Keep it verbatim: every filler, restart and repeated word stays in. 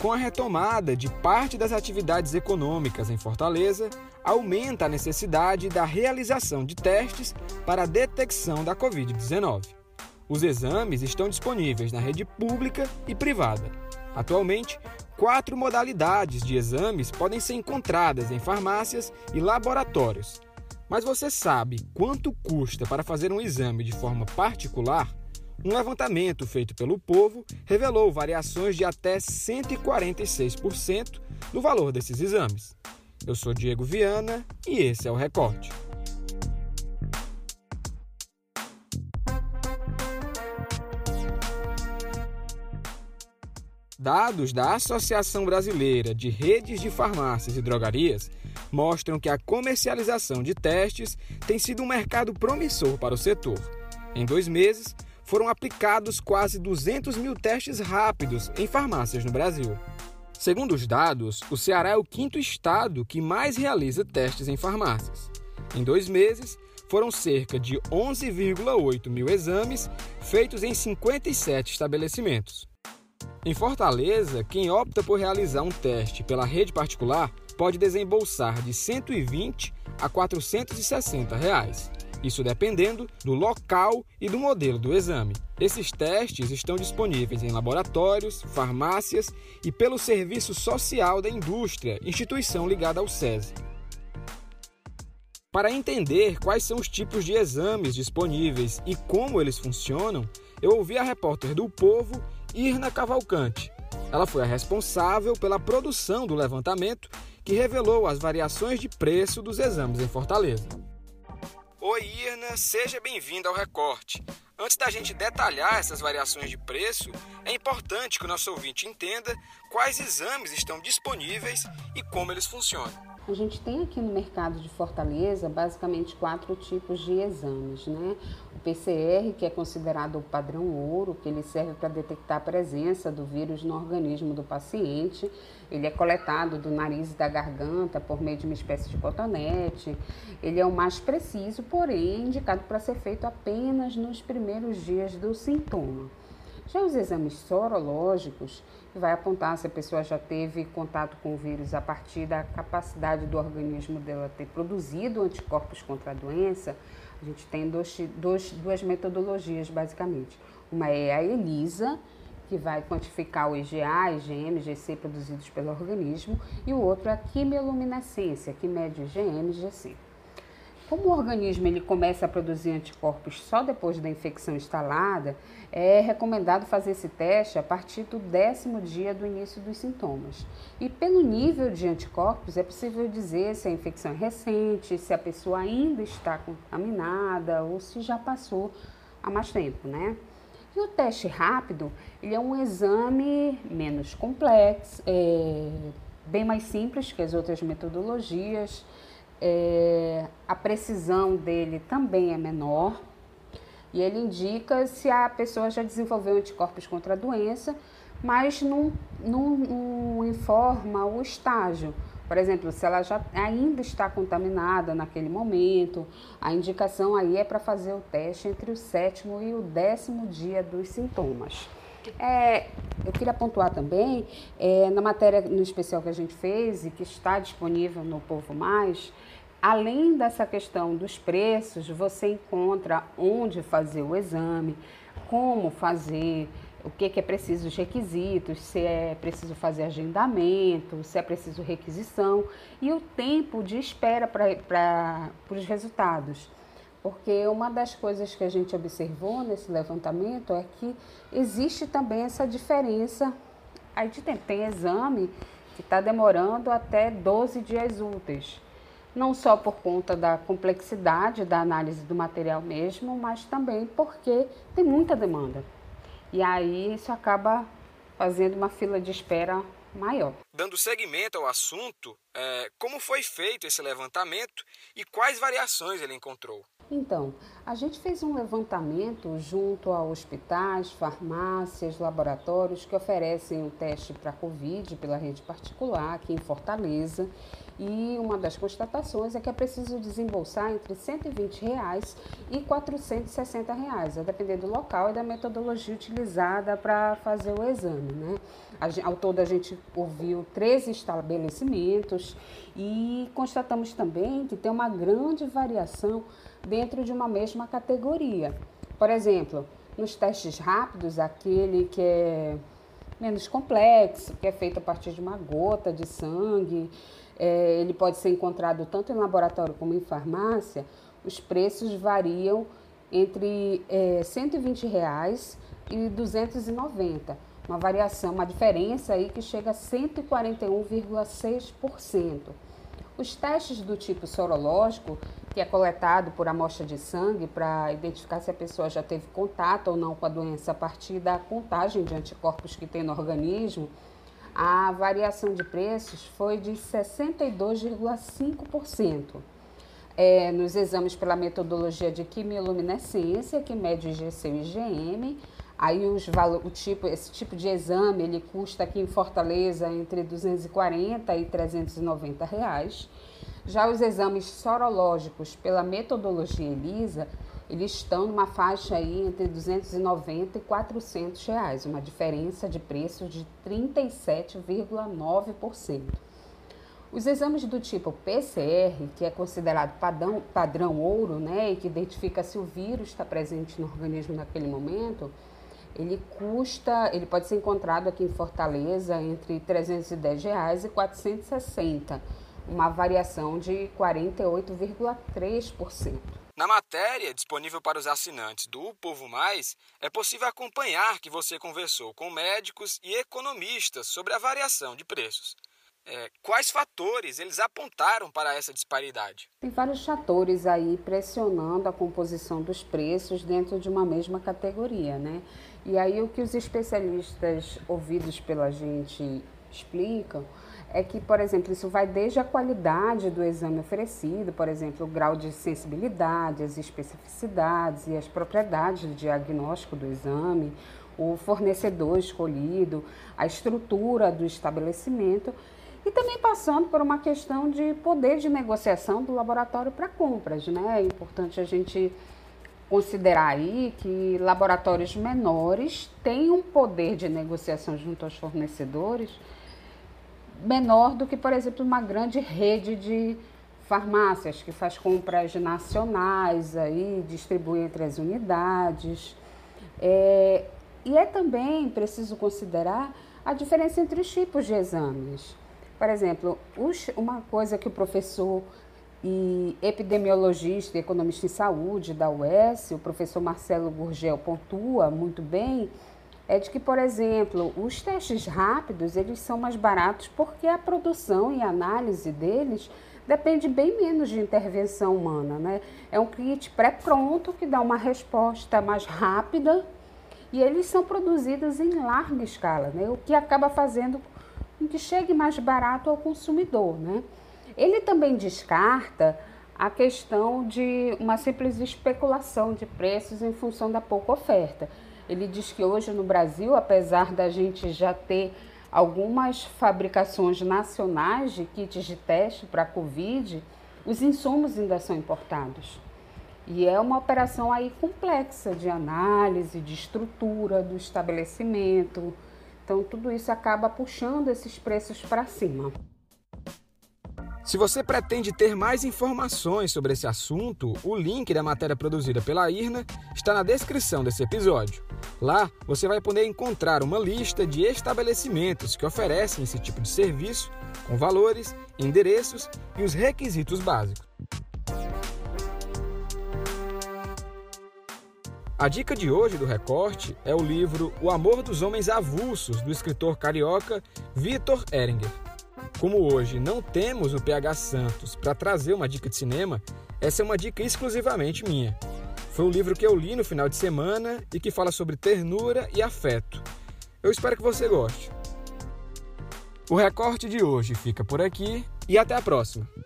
Com a retomada de parte das atividades econômicas em Fortaleza, aumenta a necessidade da realização de testes para a detecção da covid dezenove. Os exames estão disponíveis na rede pública e privada. Atualmente, quatro modalidades de exames podem ser encontradas em farmácias e laboratórios. Mas você sabe quanto custa para fazer um exame de forma particular? Um levantamento feito pelo Povo revelou variações de até cento e quarenta e seis por cento no valor desses exames. Eu sou Diego Viana e esse é o Recorte. Dados da Associação Brasileira de Redes de Farmácias e Drogarias mostram que a comercialização de testes tem sido um mercado promissor para o setor. Em dois meses, foram aplicados quase duzentos mil testes rápidos em farmácias no Brasil. Segundo os dados, o Ceará é o quinto estado que mais realiza testes em farmácias. Em dois meses, foram cerca de onze vírgula oito mil exames feitos em cinquenta e sete estabelecimentos. Em Fortaleza, quem opta por realizar um teste pela rede particular pode desembolsar de cento e vinte a quatrocentos e sessenta reais. Isso dependendo do local e do modelo do exame. Esses testes estão disponíveis em laboratórios, farmácias e pelo Serviço Social da Indústria, instituição ligada ao SESI. Para entender quais são os tipos de exames disponíveis e como eles funcionam, eu ouvi a repórter do Povo, Irna Cavalcante. Ela foi a responsável pela produção do levantamento que revelou as variações de preço dos exames em Fortaleza. Oi, Irna, seja bem-vinda ao Recorte. Antes da gente detalhar essas variações de preço, é importante que o nosso ouvinte entenda quais exames estão disponíveis e como eles funcionam. A gente tem aqui no mercado de Fortaleza basicamente quatro tipos de exames, né? O P C R, que é considerado o padrão ouro, que ele serve para detectar a presença do vírus no organismo do paciente. Ele é coletado do nariz e da garganta por meio de uma espécie de cotonete. Ele é o mais preciso, porém é indicado para ser feito apenas nos primeiros dias do sintoma. Já os exames sorológicos, que vai apontar se a pessoa já teve contato com o vírus a partir da capacidade do organismo dela ter produzido anticorpos contra a doença, a gente tem dois, dois, duas metodologias basicamente. Uma é a ELISA, que vai quantificar o I G A, I G M, I G C produzidos pelo organismo, e o outro é a quimioluminescência, que mede I G M e I G C. Como o organismo ele começa a produzir anticorpos só depois da infecção instalada, é recomendado fazer esse teste a partir do décimo dia do início dos sintomas. E pelo nível de anticorpos é possível dizer se a infecção é recente, se a pessoa ainda está contaminada ou se já passou há mais tempo, né? E o teste rápido, ele é um exame menos complexo, é, bem mais simples que as outras metodologias. É, a precisão dele também é menor e ele indica se a pessoa já desenvolveu anticorpos contra a doença, mas não, não, não informa o estágio. Por exemplo, se ela já ainda está contaminada naquele momento, a indicação aí é para fazer o teste entre o sétimo e o décimo dia dos sintomas. É, eu queria pontuar também, é, na matéria no especial que a gente fez e que está disponível no Povo Mais, além dessa questão dos preços, você encontra onde fazer o exame, como fazer, o que, que é preciso, os requisitos, se é preciso fazer agendamento, se é preciso requisição e o tempo de espera para os resultados. Porque uma das coisas que a gente observou nesse levantamento é que existe também essa diferença aí de tempo. Tem exame que está demorando até doze dias úteis. Não só por conta da complexidade da análise do material mesmo, mas também porque tem muita demanda. E aí isso acaba fazendo uma fila de espera maior. Dando seguimento ao assunto, é, como foi feito esse levantamento e quais variações ele encontrou? Então, a gente fez um levantamento junto a hospitais, farmácias, laboratórios que oferecem o teste para Covid pela rede particular aqui em Fortaleza E uma das constatações é que é preciso desembolsar entre cento e vinte reais e quatrocentos e sessenta reais, a depender do local e da metodologia utilizada para fazer o exame, né? Ao todo, a gente ouviu treze estabelecimentos e constatamos também que tem uma grande variação dentro de uma mesma categoria. Por exemplo, nos testes rápidos, aquele que é menos complexo, que é feito a partir de uma gota de sangue, é, ele pode ser encontrado tanto em laboratório como em farmácia, os preços variam entre é, cento e vinte reais e duzentos e noventa, uma variação, uma diferença aí que chega a cento e quarenta e um vírgula seis por cento. Os testes do tipo sorológico, que é coletado por amostra de sangue para identificar se a pessoa já teve contato ou não com a doença a partir da contagem de anticorpos que tem no organismo, a variação de preços foi de sessenta e dois vírgula cinco por cento. É, nos exames pela metodologia de quimioluminescência, que mede o I G C e o I G M, aí os valor, o tipo, esse tipo de exame ele custa aqui em Fortaleza entre duzentos e quarenta e trezentos e noventa reais. Já os exames sorológicos pela metodologia ELISA, eles estão numa faixa aí entre duzentos e noventa e quatrocentos reais, uma diferença de preço de trinta e sete vírgula nove por cento. Os exames do tipo P C R, que é considerado padrão, padrão ouro, né, e que identifica se o vírus está presente no organismo naquele momento, ele custa, ele pode ser encontrado aqui em Fortaleza entre trezentos e dez reais e quatrocentos e sessenta, uma variação de quarenta e oito vírgula três por cento. Na matéria disponível para os assinantes do O Povo Mais, é possível acompanhar que você conversou com médicos e economistas sobre a variação de preços. É, quais fatores eles apontaram para essa disparidade? Tem vários fatores aí pressionando a composição dos preços dentro de uma mesma categoria, né? E aí o que os especialistas ouvidos pela gente explicam é que, por exemplo, isso vai desde a qualidade do exame oferecido, por exemplo, o grau de sensibilidade, as especificidades e as propriedades do diagnóstico do exame, o fornecedor escolhido, a estrutura do estabelecimento, e também passando por uma questão de poder de negociação do laboratório para compras, né? É importante a gente considerar aí que laboratórios menores têm um poder de negociação junto aos fornecedores menor do que, por exemplo, uma grande rede de farmácias que faz compras nacionais, aí, distribui entre as unidades. É, e é também preciso considerar a diferença entre os tipos de exames. Por exemplo, os, uma coisa que o professor e epidemiologista e economista em saúde da U E S, o professor Marcelo Gurgel, pontua muito bem, é de que, por exemplo, os testes rápidos, eles são mais baratos porque a produção e a análise deles depende bem menos de intervenção humana, né? É um kit pré-pronto que dá uma resposta mais rápida e eles são produzidos em larga escala, né? O que acaba fazendo com que chegue mais barato ao consumidor, né? Ele também descarta a questão de uma simples especulação de preços em função da pouca oferta. Ele diz que hoje no Brasil, apesar da gente já ter algumas fabricações nacionais de kits de teste para a Covid, os insumos ainda são importados. E é uma operação aí complexa de análise, de estrutura do estabelecimento. Então, tudo isso acaba puxando esses preços para cima. Se você pretende ter mais informações sobre esse assunto, o link da matéria produzida pela I R N A está na descrição desse episódio. Lá, você vai poder encontrar uma lista de estabelecimentos que oferecem esse tipo de serviço, com valores, endereços e os requisitos básicos. A dica de hoje do Recorte é o livro O Amor dos Homens Avulsos, do escritor carioca Vitor Heringer. Como hoje não temos o P H Santos para trazer uma dica de cinema, essa é uma dica exclusivamente minha. Foi um livro que eu li no final de semana e que fala sobre ternura e afeto. Eu espero que você goste. O Recorte de hoje fica por aqui e até a próxima!